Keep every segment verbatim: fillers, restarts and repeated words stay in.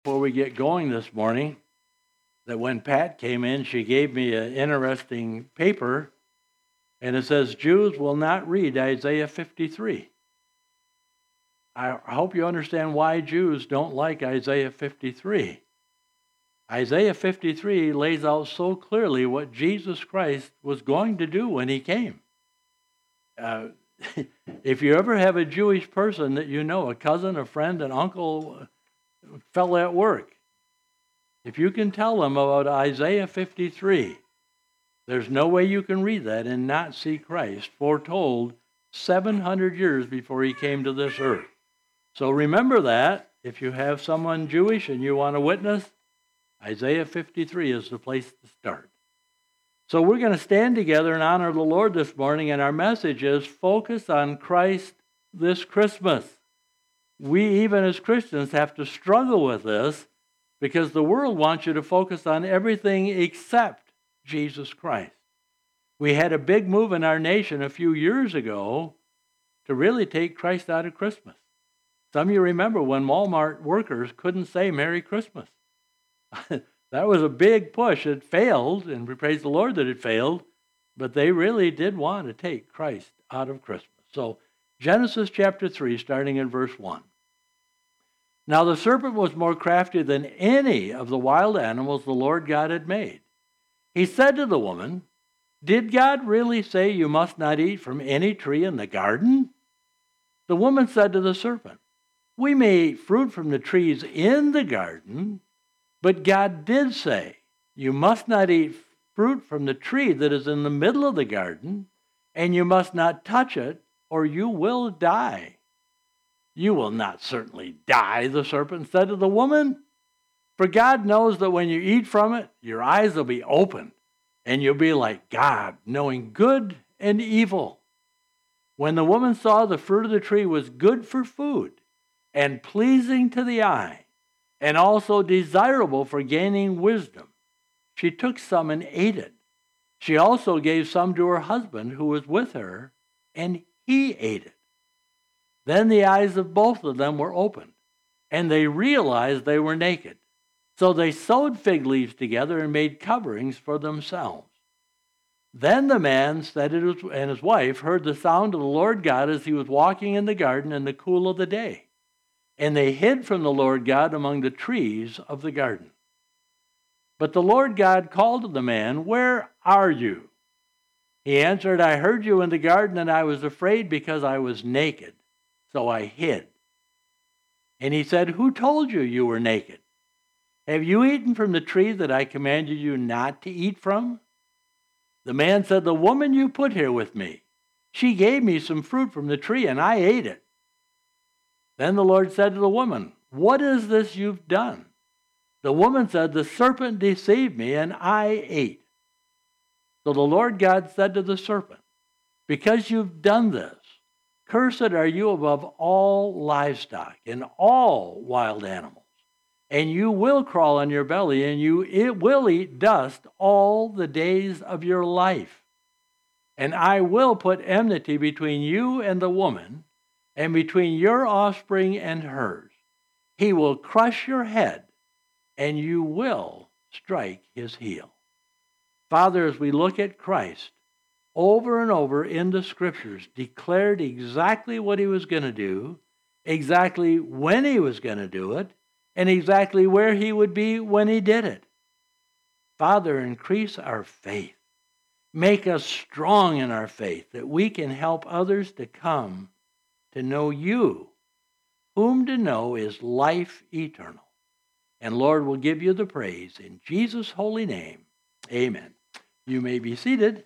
Before we get going this morning, that when Pat came in, she gave me an interesting paper, and it says, Jews will not read Isaiah fifty-three. I hope you understand why Jews don't like Isaiah fifty-three. Isaiah fifty-three lays out so clearly what Jesus Christ was going to do when he came. Uh, if you ever have a Jewish person that you know, a cousin, a friend, an uncle, a fellow at work, if you can tell them about Isaiah fifty-three, there's no way you can read that and not see Christ foretold seven hundred years before he came to this earth. So remember that. If you have someone Jewish and you want to witness, Isaiah fifty-three is the place to start. So we're going to stand together and honor the Lord this morning, and our message is focus on Christ this Christmas. We, even as Christians, have to struggle with this because the world wants you to focus on everything except Jesus Christ. We had a big move in our nation a few years ago to really take Christ out of Christmas. Some of you remember when Walmart workers couldn't say Merry Christmas. That was a big push. It failed, and we praise the Lord that it failed, but they really did want to take Christ out of Christmas. So Genesis chapter three, starting in verse one. Now the serpent was more crafty than any of the wild animals the Lord God had made. He said to the woman, Did God really say you must not eat from any tree in the garden? The woman said to the serpent, We may eat fruit from the trees in the garden, but God did say, You must not eat fruit from the tree that is in the middle of the garden, and you must not touch it, or you will die. You will not certainly die, the serpent said to the woman, for God knows that when you eat from it, your eyes will be opened, and you'll be like God, knowing good and evil. When the woman saw the fruit of the tree was good for food, and pleasing to the eye, and also desirable for gaining wisdom, she took some and ate it. She also gave some to her husband who was with her, and he ate it. Then the eyes of both of them were opened, and they realized they were naked. So they sewed fig leaves together and made coverings for themselves. Then the man said it was, and his wife heard the sound of the Lord God as he was walking in the garden in the cool of the day. And they hid from the Lord God among the trees of the garden. But the Lord God called to the man, Where are you? He answered, I heard you in the garden, and I was afraid because I was naked, so I hid. And he said, Who told you you were naked? Have you eaten from the tree that I commanded you not to eat from? The man said, The woman you put here with me, she gave me some fruit from the tree, and I ate it. Then the Lord said to the woman, What is this you've done? The woman said, The serpent deceived me, and I ate. So the Lord God said to the serpent, Because you've done this, cursed are you above all livestock and all wild animals, and you will crawl on your belly, and you it will eat dust all the days of your life. And I will put enmity between you and the woman, and between your offspring and hers. He will crush your head, and you will strike his heel. Father, as we look at Christ, over and over in the Scriptures, declared exactly what he was going to do, exactly when he was going to do it, and exactly where he would be when he did it. Father, increase our faith. Make us strong in our faith that we can help others to come to know you, whom to know is life eternal. And Lord, will give you the praise in Jesus' holy name. Amen. You may be seated.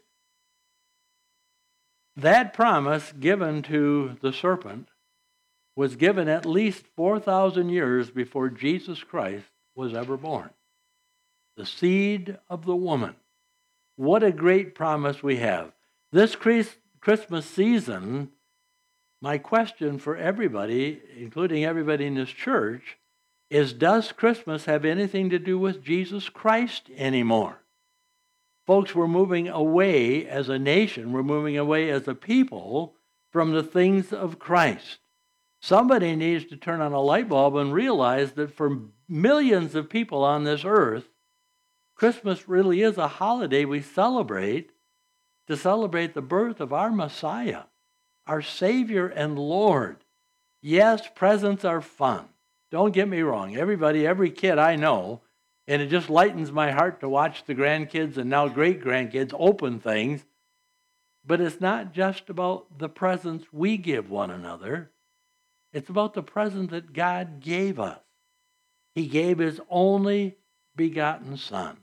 That promise given to the serpent was given at least four thousand years before Jesus Christ was ever born. The seed of the woman. What a great promise we have. This Christmas season, my question for everybody, including everybody in this church, is does Christmas have anything to do with Jesus Christ anymore? Folks, we're moving away as a nation, we're moving away as a people from the things of Christ. Somebody needs to turn on a light bulb and realize that for millions of people on this earth, Christmas really is a holiday we celebrate to celebrate the birth of our Messiah, our Savior and Lord. Yes, presents are fun. Don't get me wrong. Everybody, every kid I know, and it just lightens my heart to watch the grandkids and now great-grandkids open things. But it's not just about the presents we give one another. It's about the present that God gave us. He gave His only begotten Son.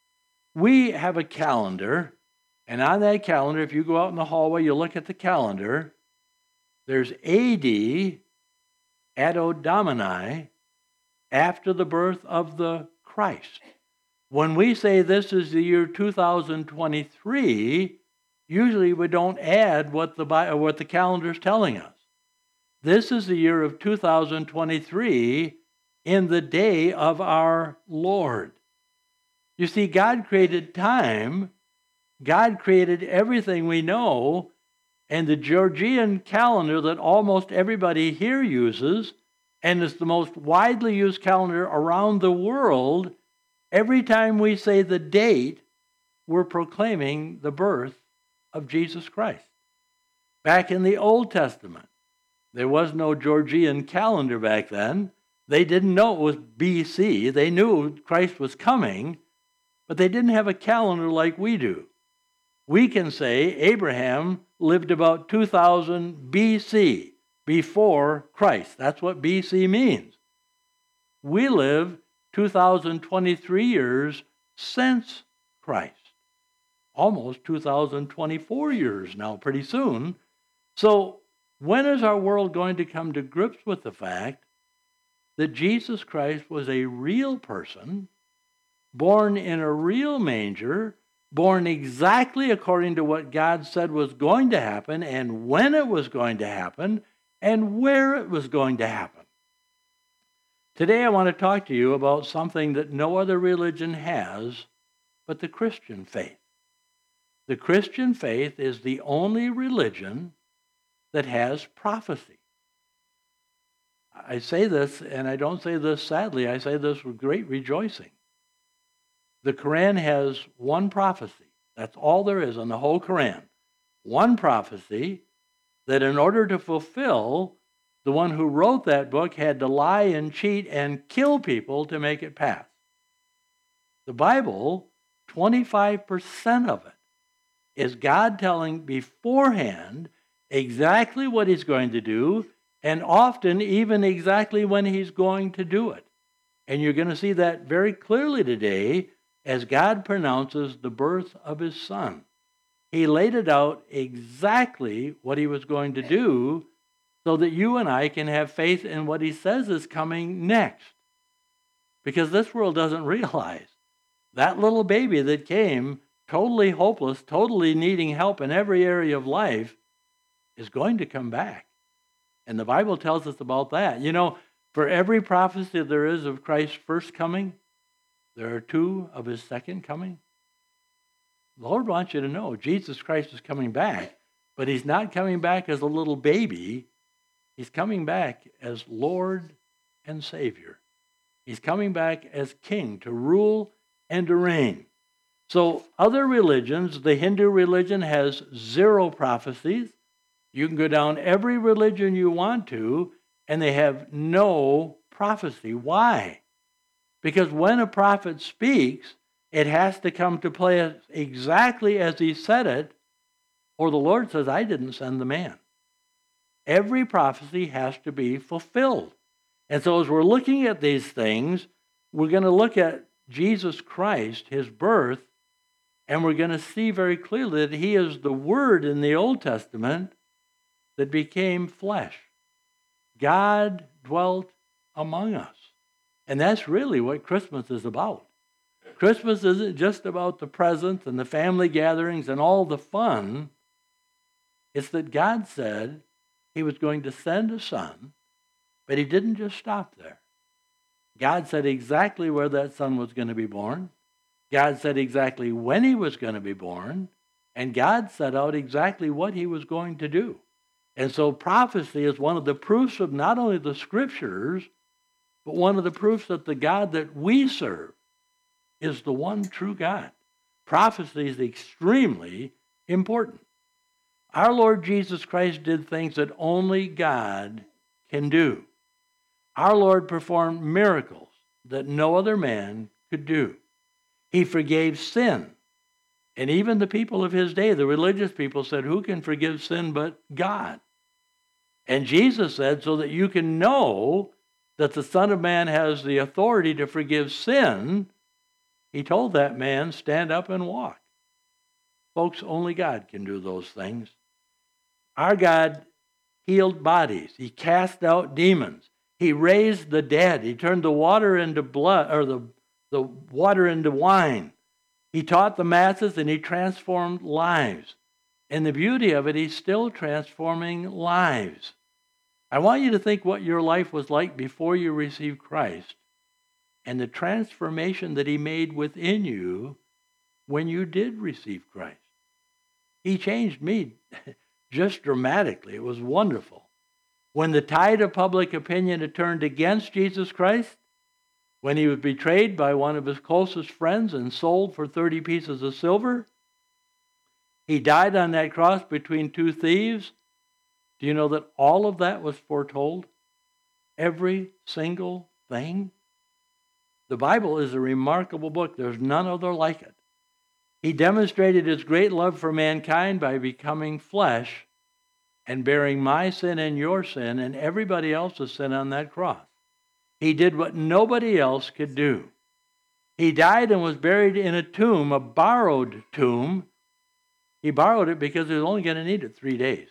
We have a calendar, and on that calendar, if you go out in the hallway, you look at the calendar, there's A D, Anno Domini, after the birth of the Christ. When we say this is the year two thousand twenty-three, usually we don't add what the what the calendar is telling us. This is the year of two thousand twenty-three in the day of our Lord. You see, God created time. God created everything we know. And the Georgian calendar that almost everybody here uses, and is the most widely used calendar around the world, every time we say the date, we're proclaiming the birth of Jesus Christ. Back in the Old Testament, there was no Georgian calendar back then. They didn't know it was B C. They knew Christ was coming, but they didn't have a calendar like we do. We can say Abraham lived about two thousand B C, before Christ. That's what B C means. We live two thousand twenty-three years since Christ. Almost two thousand twenty-four years now, pretty soon. So when is our world going to come to grips with the fact that Jesus Christ was a real person, born in a real manger, born exactly according to what God said was going to happen, and when it was going to happen, and where it was going to happen? Today I want to talk to you about something that no other religion has but the Christian faith. The Christian faith is the only religion that has prophecy. I say this, and I don't say this sadly, I say this with great rejoicing. The Quran has one prophecy. That's all there is in the whole Quran. One prophecy that in order to fulfill, the one who wrote that book had to lie and cheat and kill people to make it pass. The Bible, twenty-five percent of it is God telling beforehand exactly what He's going to do, and often even exactly when He's going to do it. And you're going to see that very clearly today as God pronounces the birth of His Son. He laid it out exactly what He was going to do so that you and I can have faith in what He says is coming next. Because this world doesn't realize that little baby that came totally hopeless, totally needing help in every area of life is going to come back. And the Bible tells us about that. You know, for every prophecy there is of Christ's first coming, there are two of His second coming. The Lord wants you to know Jesus Christ is coming back, but He's not coming back as a little baby. He's coming back as Lord and Savior. He's coming back as King to rule and to reign. So other religions, the Hindu religion has zero prophecies. You can go down every religion you want to, and they have no prophecy. Why? Because when a prophet speaks, it has to come to play exactly as he said it, or the Lord says, I didn't send the man. Every prophecy has to be fulfilled. And so as we're looking at these things, we're going to look at Jesus Christ, His birth, and we're going to see very clearly that He is the Word in the Old Testament that became flesh. God dwelt among us. And that's really what Christmas is about. Christmas isn't just about the presents and the family gatherings and all the fun. It's that God said He was going to send a Son, but He didn't just stop there. God said exactly where that Son was going to be born. God said exactly when He was going to be born. And God set out exactly what He was going to do. And so prophecy is one of the proofs of not only the Scriptures, but one of the proofs that the God that we serve is the one true God. Prophecy is extremely important. Our Lord Jesus Christ did things that only God can do. Our Lord performed miracles that no other man could do. He forgave sin. And even the people of his day, the religious people, said, who can forgive sin but God? And Jesus said, so that you can know that the Son of Man has the authority to forgive sin, he told that man, stand up and walk. Folks, only God can do those things. Our God healed bodies. He cast out demons. He raised the dead. He turned the water into blood, or the, the water into wine. He taught the masses and he transformed lives. And the beauty of it, he's still transforming lives. I want you to think what your life was like before you received Christ and the transformation that he made within you when you did receive Christ. He changed me just dramatically. It was wonderful. When the tide of public opinion had turned against Jesus Christ, when he was betrayed by one of his closest friends and sold for thirty pieces of silver, he died on that cross between two thieves. Do you know that all of that was foretold? Every single thing? The Bible is a remarkable book. There's none other like it. He demonstrated his great love for mankind by becoming flesh and bearing my sin and your sin and everybody else's sin on that cross. He did what nobody else could do. He died and was buried in a tomb, a borrowed tomb. He borrowed it because he was only going to need it three days.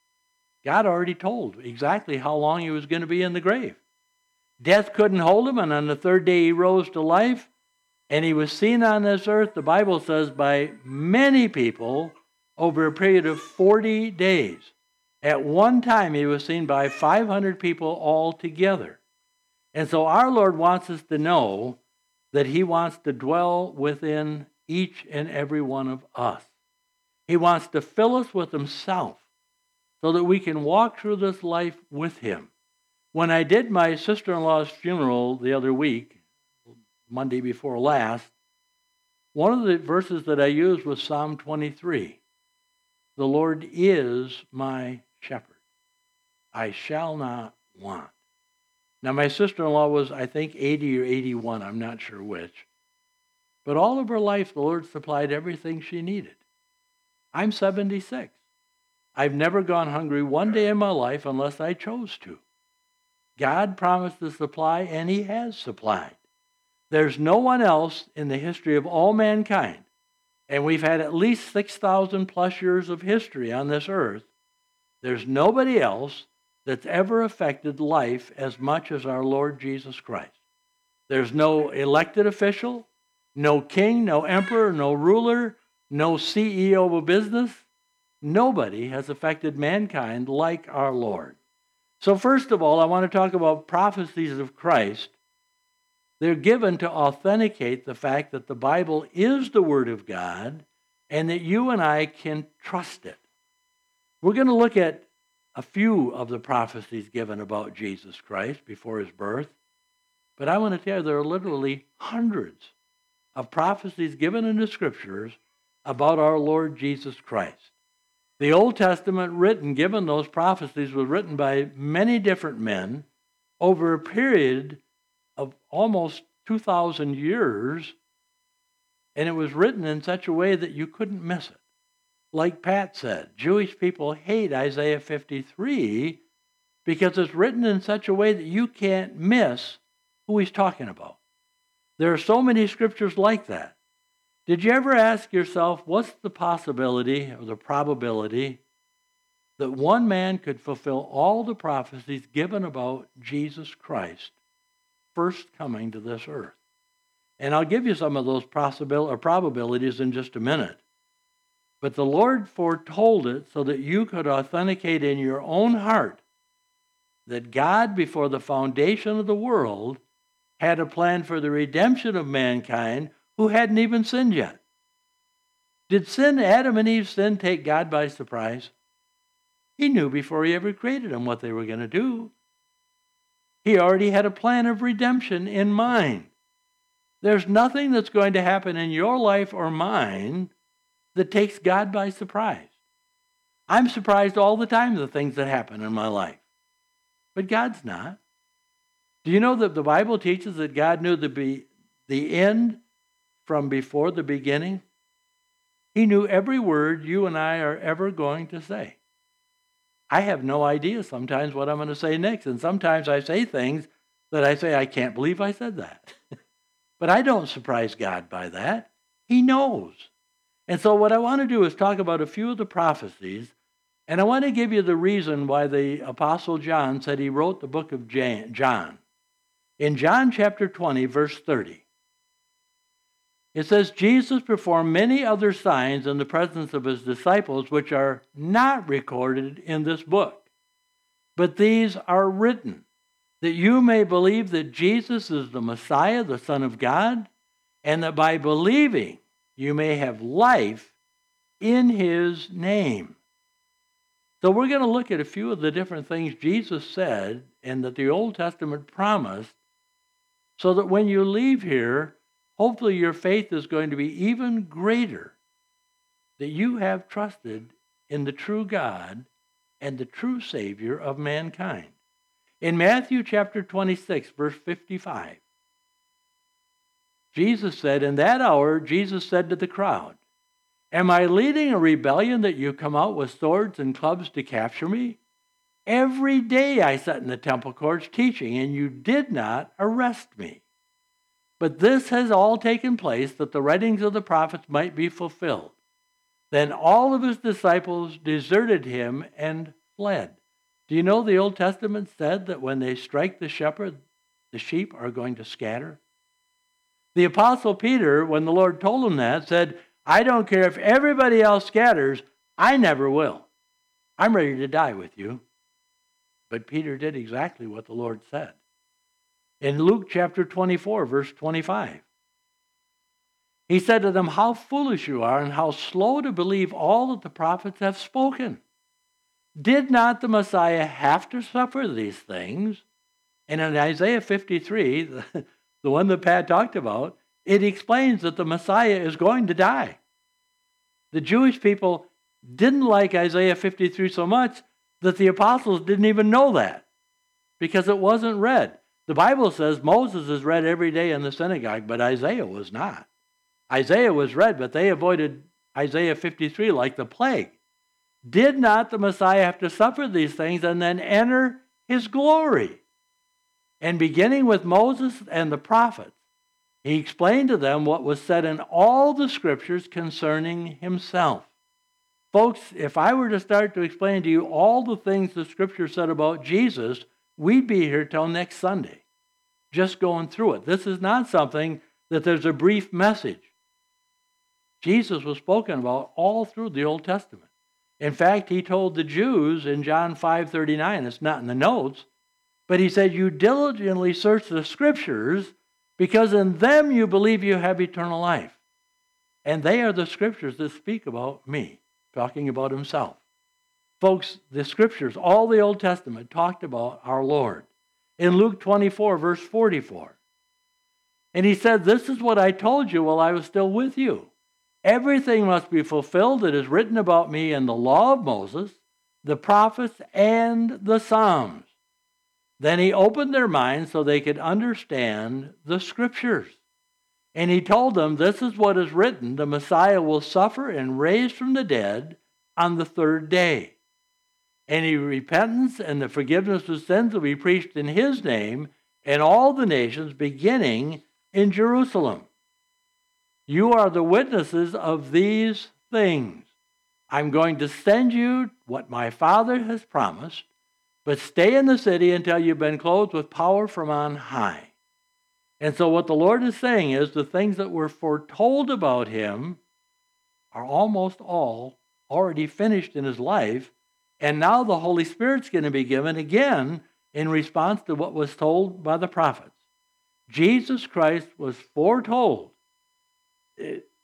God already told exactly how long he was going to be in the grave. Death couldn't hold him, and on the third day he rose to life, and he was seen on this earth, the Bible says, by many people over a period of forty days. At one time, he was seen by five hundred people altogether. And so our Lord wants us to know that he wants to dwell within each and every one of us. He wants to fill us with himself so that we can walk through this life with him. When I did my sister-in-law's funeral the other week, Monday before last, one of the verses that I used was Psalm twenty-three. The Lord is my shepherd. I shall not want. Now, my sister-in-law was, I think, eighty or eighty-one. I'm not sure which. But all of her life, the Lord supplied everything she needed. I'm seventy-six. I've never gone hungry one day in my life unless I chose to. God promised to supply, and he has supplied. There's no one else in the history of all mankind, and we've had at least six thousand plus years of history on this earth. There's nobody else that's ever affected life as much as our Lord Jesus Christ. There's no elected official, no king, no emperor, no ruler, no C E O of a business. Nobody has affected mankind like our Lord. So first of all, I want to talk about prophecies of Christ. They're given to authenticate the fact that the Bible is the Word of God and that you and I can trust it. We're going to look at a few of the prophecies given about Jesus Christ before his birth, but I want to tell you there are literally hundreds of prophecies given in the Scriptures about our Lord Jesus Christ. The Old Testament written, given those prophecies, was written by many different men over a period of almost two thousand years, and it was written in such a way that you couldn't miss it. Like Pat said, Jewish people hate Isaiah fifty-three because it's written in such a way that you can't miss who he's talking about. There are so many scriptures like that. Did you ever ask yourself, what's the possibility or the probability that one man could fulfill all the prophecies given about Jesus Christ first coming to this earth? And I'll give you some of those possibil- or probabilities in just a minute. But the Lord foretold it so that you could authenticate in your own heart that God, before the foundation of the world, had a plan for the redemption of mankind who hadn't even sinned yet. Did sin, Adam and Eve's sin, take God by surprise? He knew before he ever created them what they were going to do. He already had a plan of redemption in mind. There's nothing that's going to happen in your life or mine that takes God by surprise. I'm surprised all the time at the things that happen in my life. But God's not. Do you know that the Bible teaches that God knew the, be, the end from before the beginning? He knew every word you and I are ever going to say. I have no idea sometimes what I'm going to say next. And sometimes I say things that I say, I can't believe I said that. But I don't surprise God by that. He knows. And so what I want to do is talk about a few of the prophecies. And I want to give you the reason why the Apostle John said he wrote the book of John. In John chapter twenty, verse thirty, it says, Jesus performed many other signs in the presence of his disciples, which are not recorded in this book. But these are written, that you may believe that Jesus is the Messiah, the Son of God, and that by believing you may have life in his name. So we're going to look at a few of the different things Jesus said and that the Old Testament promised, so that when you leave here, hopefully your faith is going to be even greater, that you have trusted in the true God and the true Savior of mankind. In Matthew chapter twenty-six, verse fifty-five, Jesus said, in that hour, Jesus said to the crowd, am I leading a rebellion that you come out with swords and clubs to capture me? Every day I sat in the temple courts teaching, and you did not arrest me. But this has all taken place that the writings of the prophets might be fulfilled. Then all of his disciples deserted him and fled. Do you know the Old Testament said that when they strike the shepherd, the sheep are going to scatter? The Apostle Peter, when the Lord told him that, said, I don't care if everybody else scatters, I never will. I'm ready to die with you. But Peter did exactly what the Lord said. In Luke chapter twenty-four, verse twenty-five, he said to them, how foolish you are and how slow to believe all that the prophets have spoken. Did not the Messiah have to suffer these things? And in Isaiah fifty-three, the, the one that Pat talked about, it explains that the Messiah is going to die. The Jewish people didn't like Isaiah fifty-three so much that the apostles didn't even know that because it wasn't read. The Bible says Moses is read every day in the synagogue, but Isaiah was not. Isaiah was read, but they avoided Isaiah fifty-three like the plague. Did not the Messiah have to suffer these things and then enter his glory? And beginning with Moses and the prophets, he explained to them what was said in all the scriptures concerning himself. Folks, if I were to start to explain to you all the things the scripture said about Jesus, we'd be here till next Sunday, just going through it. This is not something that there's a brief message. Jesus was spoken about all through the Old Testament. In fact, he told the Jews in John five thirty-nine, it's not in the notes, but he said, you diligently search the scriptures because in them you believe you have eternal life. And they are the scriptures that speak about me, talking about himself. Folks, the scriptures, all the Old Testament talked about our Lord. In Luke twenty-four, verse forty-four, and he said, this is what I told you while I was still with you. Everything must be fulfilled that is written about me in the law of Moses, the prophets, and the Psalms. Then he opened their minds so they could understand the scriptures. And he told them, this is what is written, the Messiah will suffer and raise from the dead on the third day. And he repentance and the forgiveness of sins will be preached in his name in all the nations, beginning in Jerusalem. You are the witnesses of these things. I'm going to send you what my Father has promised, but stay in the city until you've been clothed with power from on high. And so what the Lord is saying is the things that were foretold about him are almost all already finished in his life. And now the Holy Spirit's going to be given again in response to what was told by the prophets. Jesus Christ was foretold.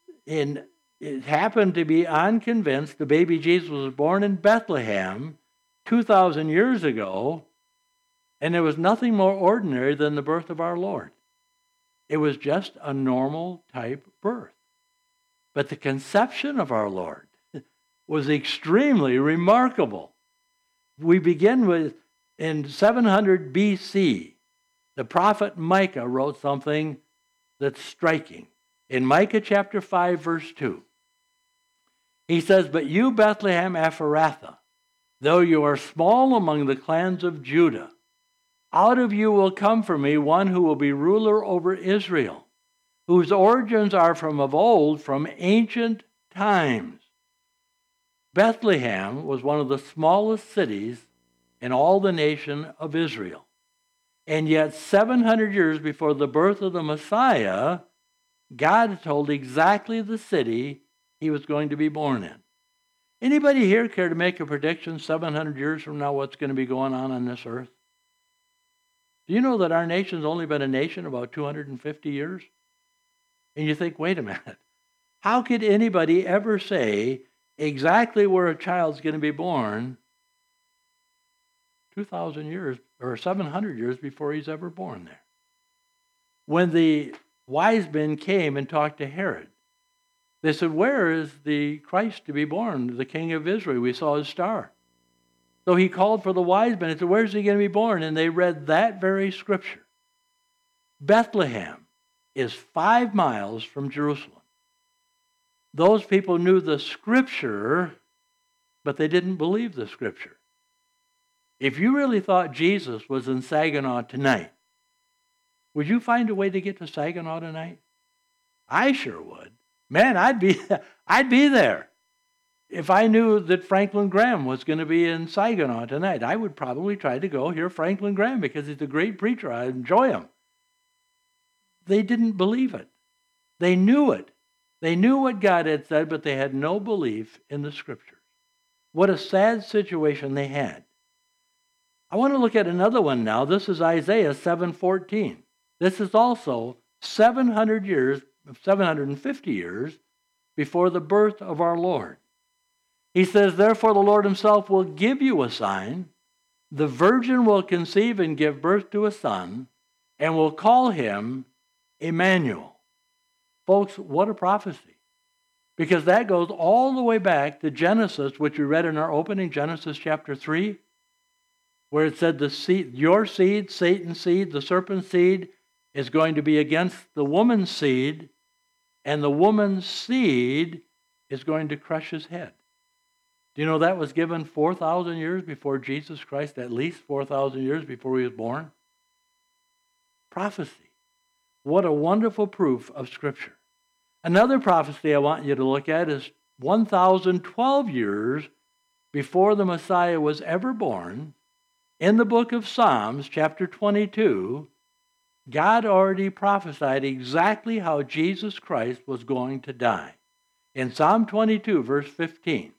In, it happened to be unconvinced. The baby Jesus was born in Bethlehem two thousand years ago, and it was nothing more ordinary than the birth of our Lord. It was just a normal type birth. But the conception of our Lord was extremely remarkable. We begin with, in seven hundred B C, the prophet Micah wrote something that's striking. In Micah chapter five, verse two, he says, "But you, Bethlehem Ephrathah, though you are small among the clans of Judah, out of you will come for me one who will be ruler over Israel, whose origins are from of old, from ancient times." Bethlehem was one of the smallest cities in all the nation of Israel. And yet, seven hundred years before the birth of the Messiah, God told exactly the city he was going to be born in. Anybody here care to make a prediction seven hundred years from now what's going to be going on on this earth? Do you know that our nation's only been a nation about two hundred fifty years? And you think, wait a minute, how could anybody ever say exactly where a child's going to be born two thousand years or seven hundred years before he's ever born there? When the wise men came and talked to Herod, they said, "Where is the Christ to be born, the King of Israel? We saw his star." So he called for the wise men and said, "Where's he going to be born?" And they read that very scripture. Bethlehem is five miles from Jerusalem. Those people knew the scripture, but they didn't believe the scripture. If you really thought Jesus was in Saginaw tonight, would you find a way to get to Saginaw tonight? I sure would. Man, I'd be, I'd be there. If I knew that Franklin Graham was going to be in Saginaw tonight, I would probably try to go hear Franklin Graham because he's a great preacher. I enjoy him. They didn't believe it. They knew it. They knew what God had said, but they had no belief in the scriptures. What a sad situation they had. I want to look at another one now. This is Isaiah seven fourteen. This is also seven hundred years, seven hundred fifty years before the birth of our Lord. He says, "Therefore the Lord himself will give you a sign. The virgin will conceive and give birth to a son, and will call him Emmanuel." Folks, what a prophecy. Because that goes all the way back to Genesis, which we read in our opening, Genesis chapter three, where it said the seed, your seed, Satan's seed, the serpent's seed, is going to be against the woman's seed, and the woman's seed is going to crush his head. Do you know that was given four thousand years before Jesus Christ, at least four thousand years before he was born? Prophecy. What a wonderful proof of Scripture. Another prophecy I want you to look at is one thousand twelve years before the Messiah was ever born. In the book of Psalms, chapter twenty-two, God already prophesied exactly how Jesus Christ was going to die. In Psalm twenty-two, verse fifteen,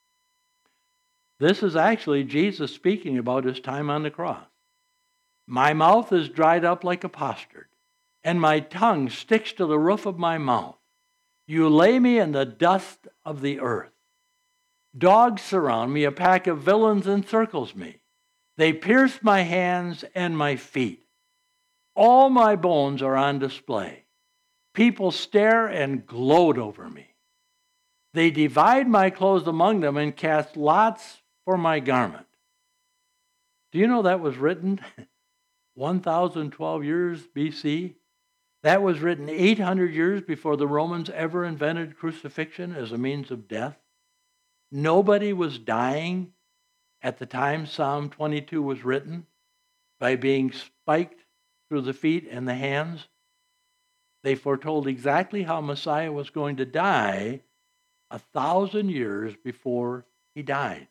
this is actually Jesus speaking about his time on the cross. "My mouth is dried up like a potsherd, and my tongue sticks to the roof of my mouth. You lay me in the dust of the earth. Dogs surround me, a pack of villains encircles me. They pierce my hands and my feet. All my bones are on display. People stare and gloat over me. They divide my clothes among them and cast lots for my garment." Do you know that was written one thousand twelve years B C? That was written eight hundred years before the Romans ever invented crucifixion as a means of death. Nobody was dying at the time Psalm twenty-two was written by being spiked through the feet and the hands. They foretold exactly how Messiah was going to die a thousand years before he died.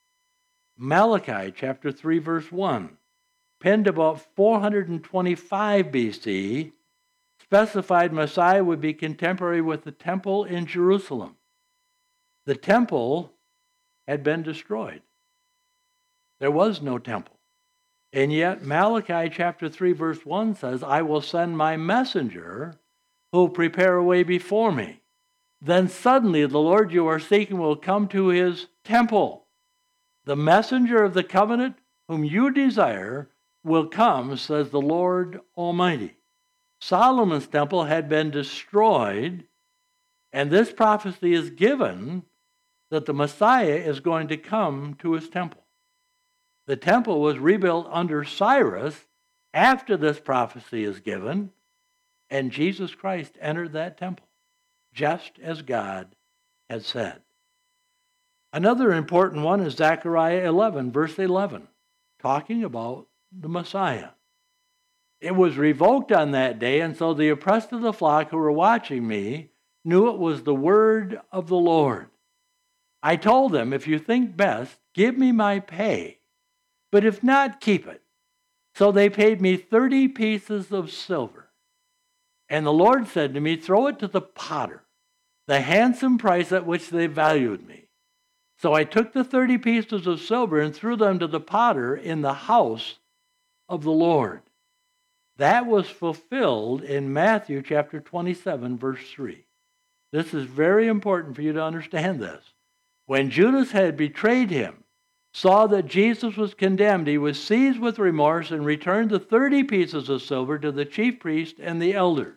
Malachi chapter three, verse one, penned about four hundred twenty-five B C, specified Messiah would be contemporary with the temple in Jerusalem. The temple had been destroyed. There was no temple. And yet Malachi chapter three, verse one says, "I will send my messenger who will prepare a way before me. Then suddenly the Lord you are seeking will come to his temple. The messenger of the covenant whom you desire will come, says the Lord Almighty. Solomon's temple had been destroyed, and this prophecy is given that the Messiah is going to come to his temple. The temple was rebuilt under Cyrus after this prophecy is given, and Jesus Christ entered that temple, just as God had said. Another important one is Zechariah eleven, verse eleven, talking about the Messiah. It was revoked on that day, and so the oppressed of the flock who were watching me knew it was the word of the Lord. I told them, if you think best, give me my pay, but if not, keep it. So they paid me thirty pieces of silver. And the Lord said to me, throw it to the potter, the handsome price at which they valued me. So I took the thirty pieces of silver and threw them to the potter in the house of the Lord. That was fulfilled in Matthew chapter twenty-seven, verse three. This is very important for you to understand this. When Judas had betrayed him, saw that Jesus was condemned, he was seized with remorse and returned the thirty pieces of silver to the chief priest and the elders.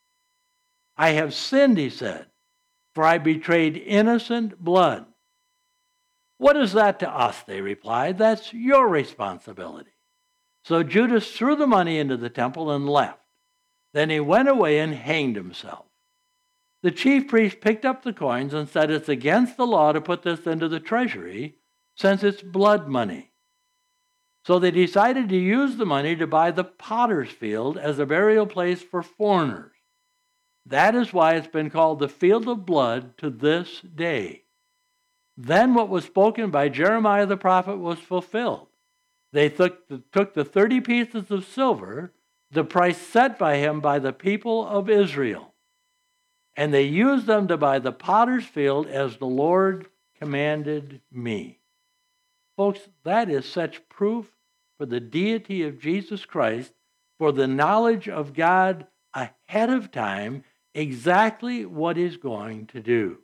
I have sinned, he said, for I betrayed innocent blood. What is that to us? They replied. That's your responsibility. So Judas threw the money into the temple and left. Then he went away and hanged himself. The chief priest picked up the coins and said, it's against the law to put this into the treasury, since it's blood money. So they decided to use the money to buy the potter's field as a burial place for foreigners. That is why it's been called the field of blood to this day. Then what was spoken by Jeremiah the prophet was fulfilled. They took the, took the thirty pieces of silver, the price set by him by the people of Israel, and they used them to buy the potter's field as the Lord commanded me. Folks, that is such proof for the deity of Jesus Christ, for the knowledge of God ahead of time, exactly what he's going to do.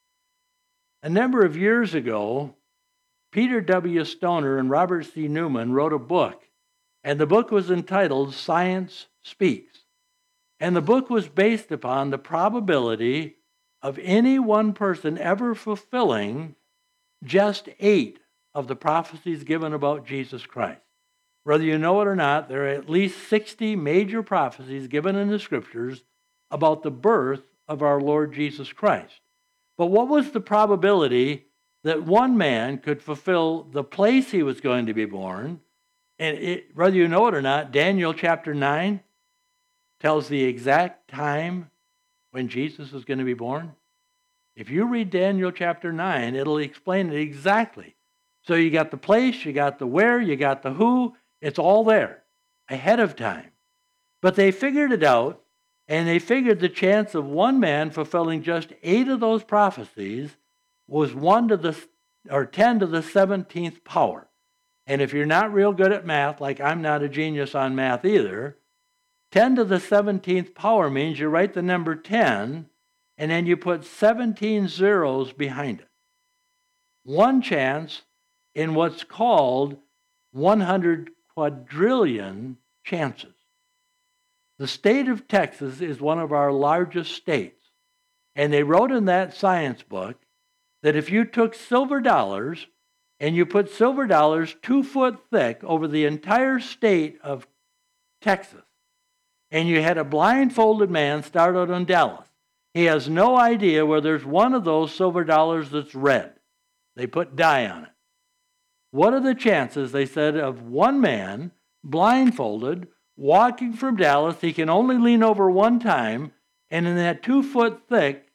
A number of years ago, Peter W. Stoner and Robert C. Newman wrote a book, and the book was entitled Science Speaks. And the book was based upon the probability of any one person ever fulfilling just eight of the prophecies given about Jesus Christ. Whether you know it or not, there are at least sixty major prophecies given in the scriptures about the birth of our Lord Jesus Christ. But what was the probability that one man could fulfill the place he was going to be born? And it, whether you know it or not, Daniel chapter nine tells the exact time when Jesus is going to be born. If you read Daniel chapter nine, it'll explain it exactly. So you got the place, you got the where, you got the who. It's all there ahead of time. But they figured it out, and they figured the chance of one man fulfilling just eight of those prophecies was one to the or ten to the seventeenth power. And if you're not real good at math, like I'm not a genius on math either, ten to the seventeenth power means you write the number ten, and then you put seventeen zeros behind it. One chance in what's called one hundred quadrillion chances. The state of Texas is one of our largest states, and they wrote in that science book that if you took silver dollars and you put silver dollars two foot thick over the entire state of Texas, and you had a blindfolded man start out in Dallas, he has no idea where there's one of those silver dollars that's red. They put dye on it. What are the chances, they said, of one man, blindfolded, walking from Dallas? He can only lean over one time, and in that two-foot thick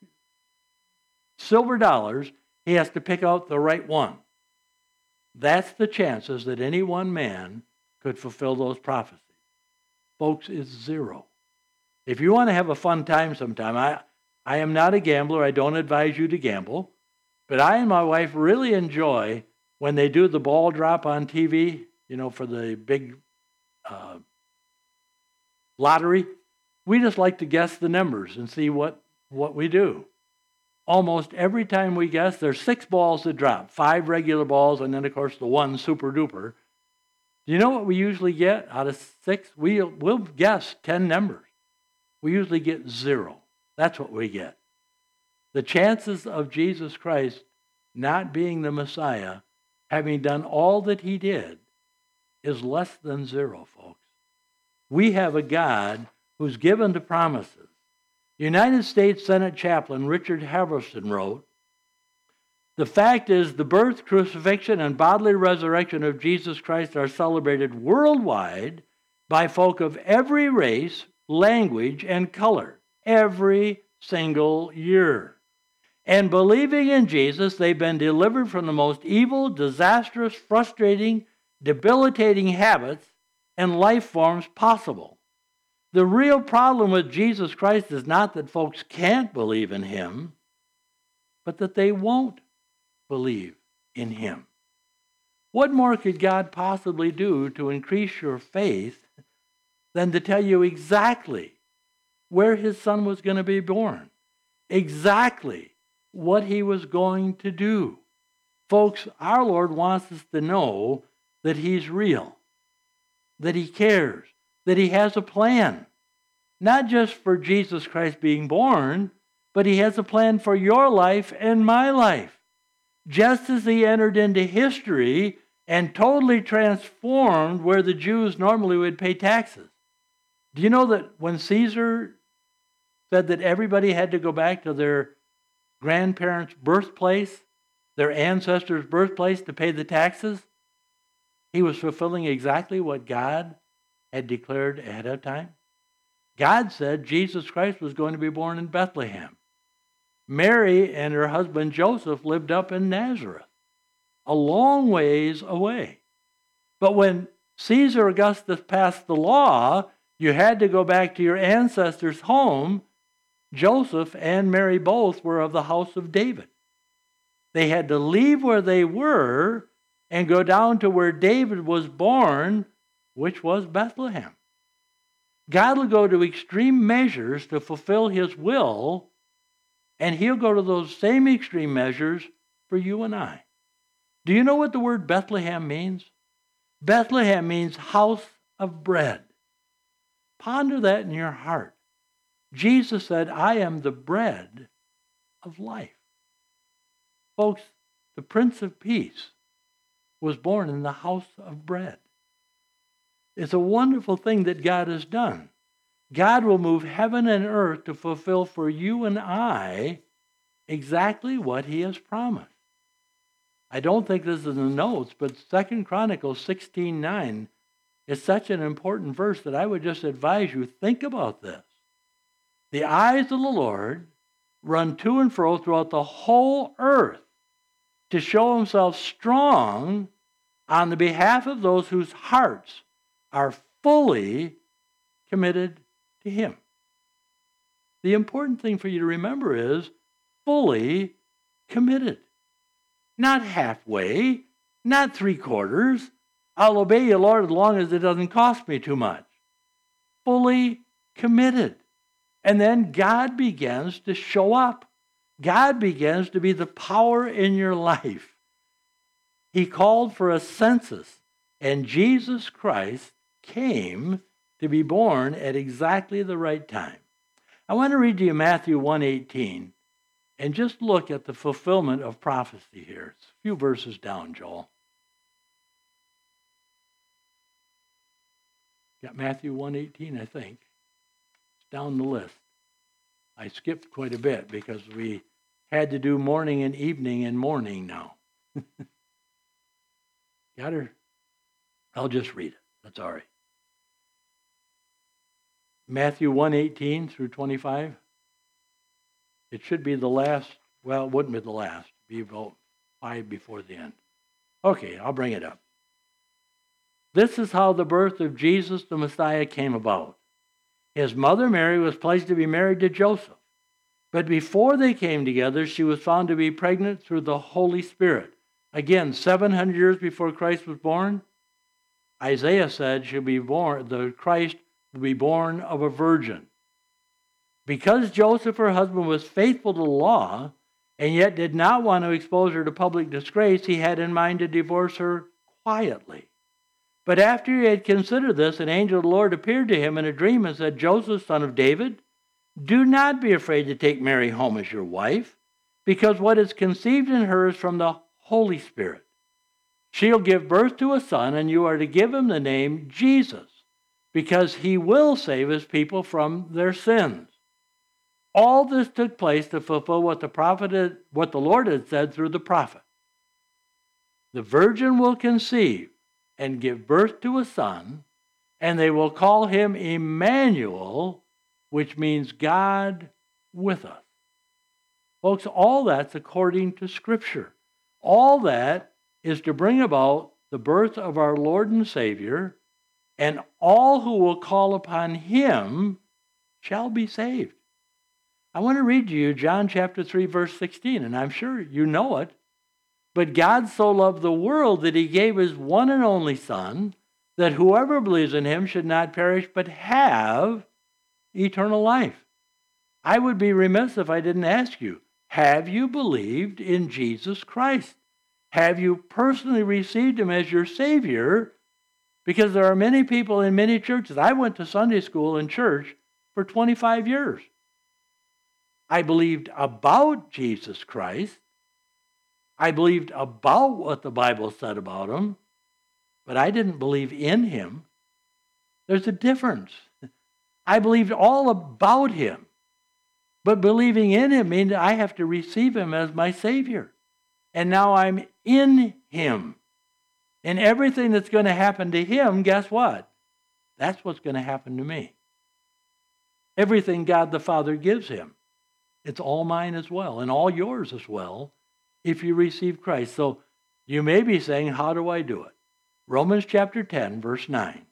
silver dollars, he has to pick out the right one. That's the chances that any one man could fulfill those prophecies. Folks, it's zero. If you want to have a fun time sometime, I, I am not a gambler. I don't advise you to gamble. But I and my wife really enjoy when they do the ball drop on T V, you know, for the big uh, lottery. We just like to guess the numbers and see what, what we do. almost every time we guess, there's six balls that drop, five regular balls, and then, of course, the one super duper. Do you know what we usually get out of six? We, we'll guess ten numbers. We usually get zero. That's what we get. The chances of Jesus Christ not being the Messiah, having done all that he did, is less than zero, folks. We have a God who's given the promises. United States Senate Chaplain Richard Haverson wrote, "The fact is, the birth, crucifixion, and bodily resurrection of Jesus Christ are celebrated worldwide by folk of every race, language, and color, every single year. And believing in Jesus, they've been delivered from the most evil, disastrous, frustrating, debilitating habits and life forms possible. The real problem with Jesus Christ is not that folks can't believe in him, but that they won't believe in him." What more could God possibly do to increase your faith than to tell you exactly where his son was going to be born, exactly what he was going to do? Folks, our Lord wants us to know that he's real, that he cares, that he has a plan, not just for Jesus Christ being born, but he has a plan for your life and my life. Just as he entered into history and totally transformed where the Jews normally would pay taxes. Do you know that when Caesar said that everybody had to go back to their grandparents' birthplace, their ancestors' birthplace to pay the taxes, he was fulfilling exactly what God had declared ahead of time? God said Jesus Christ was going to be born in Bethlehem. Mary and her husband Joseph lived up in Nazareth, a long ways away. But when Caesar Augustus passed the law, you had to go back to your ancestors' home. Joseph and Mary both were of the house of David. They had to leave where they were and go down to where David was born, which was Bethlehem. God will go to extreme measures to fulfill his will, and he'll go to those same extreme measures for you and I. Do you know what the word Bethlehem means? Bethlehem means house of bread. Ponder that in your heart. Jesus said, "I am the bread of life." Folks, the Prince of Peace was born in the house of bread. It's a wonderful thing that God has done. God will move heaven and earth to fulfill for you and I exactly what he has promised. I don't think this is in the notes, but Second Chronicles sixteen nine is such an important verse that I would just advise you, think about this. The eyes of the Lord run to and fro throughout the whole earth to show himself strong on the behalf of those whose hearts are fully committed to him. The important thing for you to remember is fully committed. Not halfway, not three quarters. I'll obey you, Lord, as long as it doesn't cost me too much. Fully committed. And then God begins to show up. God begins to be the power in your life. He called for a census, and Jesus Christ came to be born at exactly the right time. I want to read to you Matthew one eighteen and just look at the fulfillment of prophecy here. It's a few verses down, Joel. Got Matthew one eighteen, I think. It's down the list. I skipped quite a bit because we had to do morning and evening and morning now. Got her? I'll just read it. That's all right. Matthew one eighteen through twenty-five. It should be the last, well, it wouldn't be the last. It'd be about five before the end. Okay, I'll bring it up. This is how the birth of Jesus the Messiah came about. His mother Mary was pledged to be married to Joseph. But before they came together, she was found to be pregnant through the Holy Spirit. Again, seven hundred years before Christ was born, Isaiah said she'll be born, the Christ will be born of a virgin. Because Joseph, her husband, was faithful to the law and yet did not want to expose her to public disgrace, he had in mind to divorce her quietly. But after he had considered this, an angel of the Lord appeared to him in a dream and said, Joseph, son of David, do not be afraid to take Mary home as your wife, because what is conceived in her is from the Holy Spirit. She'll give birth to a son, and you are to give him the name Jesus, because he will save his people from their sins. All this took place to fulfill what the prophet had, what the Lord had said through the prophet. The virgin will conceive and give birth to a son, and they will call him Emmanuel, which means God with us. Folks, all that's according to Scripture. All that is to bring about the birth of our Lord and Savior, and all who will call upon him shall be saved. I want to read to you John chapter three, verse sixteen, and I'm sure you know it. But God so loved the world that he gave his one and only Son, that whoever believes in him should not perish but have eternal life. I would be remiss if I didn't ask you, have you believed in Jesus Christ? Have you personally received him as your Savior? Because there are many people in many churches. I went to Sunday school and church for twenty-five years. I believed about Jesus Christ. I believed about what the Bible said about him, but I didn't believe in him. There's a difference. I believed all about him, but believing in him means I have to receive him as my Savior. And now I'm in him. And everything that's going to happen to him, guess what? That's what's going to happen to me. Everything God the Father gives him, it's all mine as well, and all yours as well, if you receive Christ. So you may be saying, how do I do it? Romans chapter ten, verse nine.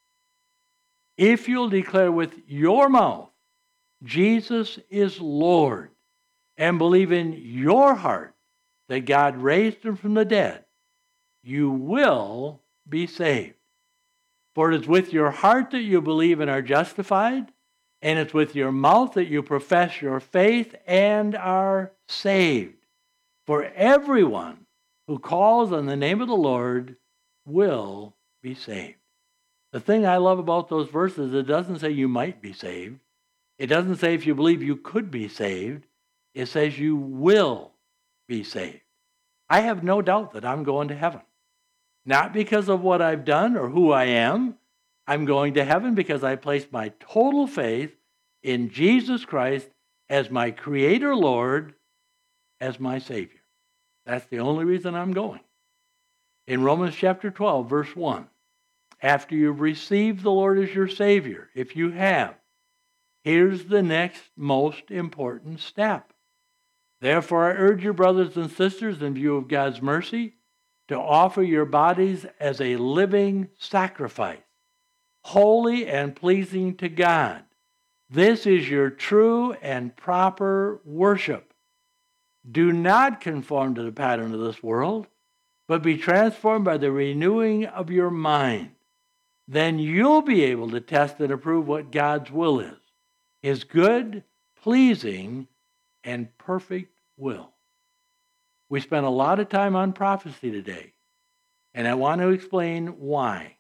If you'll declare with your mouth, Jesus is Lord, and believe in your heart that God raised him from the dead, you will be saved. For it is with your heart that you believe and are justified, and it's with your mouth that you profess your faith and are saved. For everyone who calls on the name of the Lord will be saved. The thing I love about those verses, it doesn't say you might be saved. It doesn't say if you believe you could be saved. It says you will be saved. I have no doubt that I'm going to heaven. Not because of what I've done or who I am. I'm going to heaven because I placed my total faith in Jesus Christ as my Creator Lord, as my Savior. That's the only reason I'm going. In Romans chapter twelve, verse one, after you've received the Lord as your Savior, if you have, here's the next most important step. Therefore, I urge you, brothers and sisters, in view of God's mercy, to offer your bodies as a living sacrifice, holy and pleasing to God. This is your true and proper worship. Do not conform to the pattern of this world, but be transformed by the renewing of your mind. Then you'll be able to test and approve what God's will is, his good, pleasing, and perfect will. We spent a lot of time on prophecy today, and I want to explain why.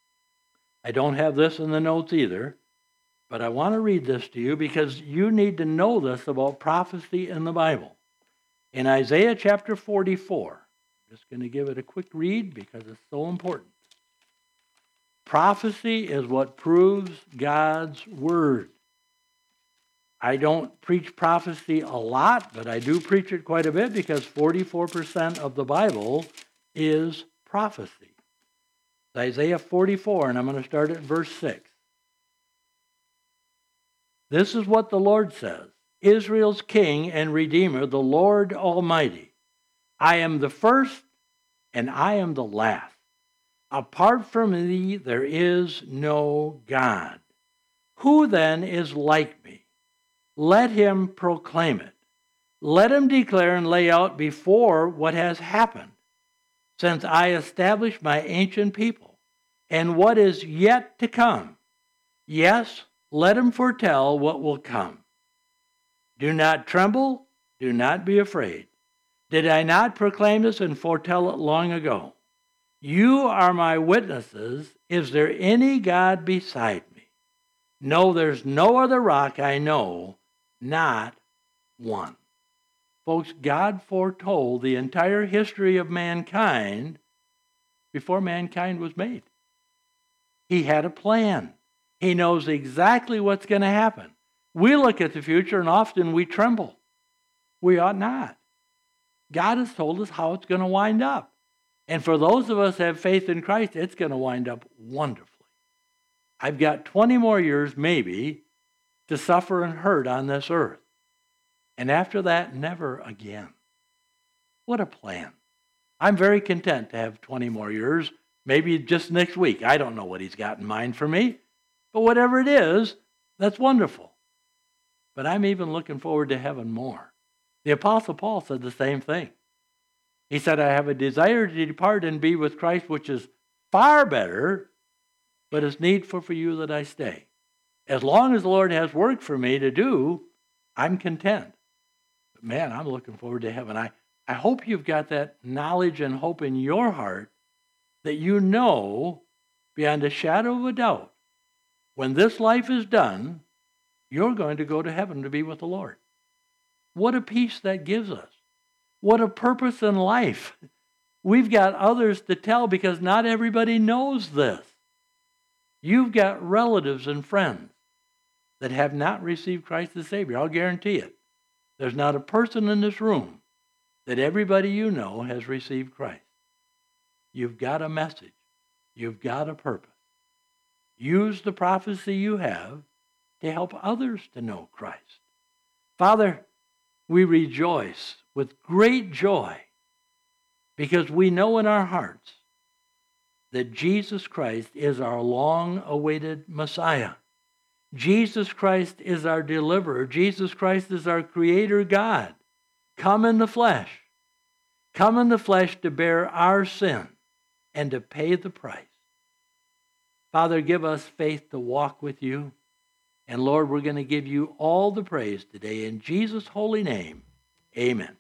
I don't have this in the notes either, but I want to read this to you because you need to know this about prophecy in the Bible. In Isaiah chapter forty-four, I'm just going to give it a quick read because it's so important. Prophecy is what proves God's word. I don't preach prophecy a lot, but I do preach it quite a bit because forty-four percent of the Bible is prophecy. It's Isaiah forty-four, and I'm going to start at verse six. This is what the Lord says, Israel's King and Redeemer, the Lord Almighty. I am the first, and I am the last. Apart from thee, there is no God. Who then is like me? Let him proclaim it. Let him declare and lay out before what has happened, since I established my ancient people, and what is yet to come. Yes, let him foretell what will come. Do not tremble, Do not be afraid. Did I not proclaim this and foretell it long ago? You are my witnesses. Is there any God beside me? No, there's no other rock I know, not one. Folks, God foretold the entire history of mankind before mankind was made. He had a plan. He knows exactly what's going to happen. We look at the future and often we tremble. We ought not. God has told us how it's going to wind up. And for those of us who have faith in Christ, it's going to wind up wonderfully. I've got twenty more years, maybe, to suffer and hurt on this earth. And after that, never again. What a plan. I'm very content to have twenty more years, maybe just next week. I don't know what he's got in mind for me. But whatever it is, that's wonderful. But I'm even looking forward to heaven more. The Apostle Paul said the same thing. He said, I have a desire to depart and be with Christ, which is far better, but it's needful for you that I stay. As long as the Lord has work for me to do, I'm content. But man, I'm looking forward to heaven. I, I hope you've got that knowledge and hope in your heart that you know beyond a shadow of a doubt, when this life is done, you're going to go to heaven to be with the Lord. What a peace that gives us. What a purpose in life. We've got others to tell because not everybody knows this. You've got relatives and friends that have not received Christ as Savior. I'll guarantee it. There's not a person in this room that everybody you know has received Christ. You've got a message. You've got a purpose. Use the prophecy you have to help others to know Christ. Father, we rejoice with great joy because we know in our hearts that Jesus Christ is our long-awaited Messiah. Jesus Christ is our deliverer. Jesus Christ is our creator God. Come in the flesh. Come in the flesh to bear our sin and to pay the price. Father, give us faith to walk with you. And Lord, we're going to give you all the praise today. In Jesus' holy name, amen.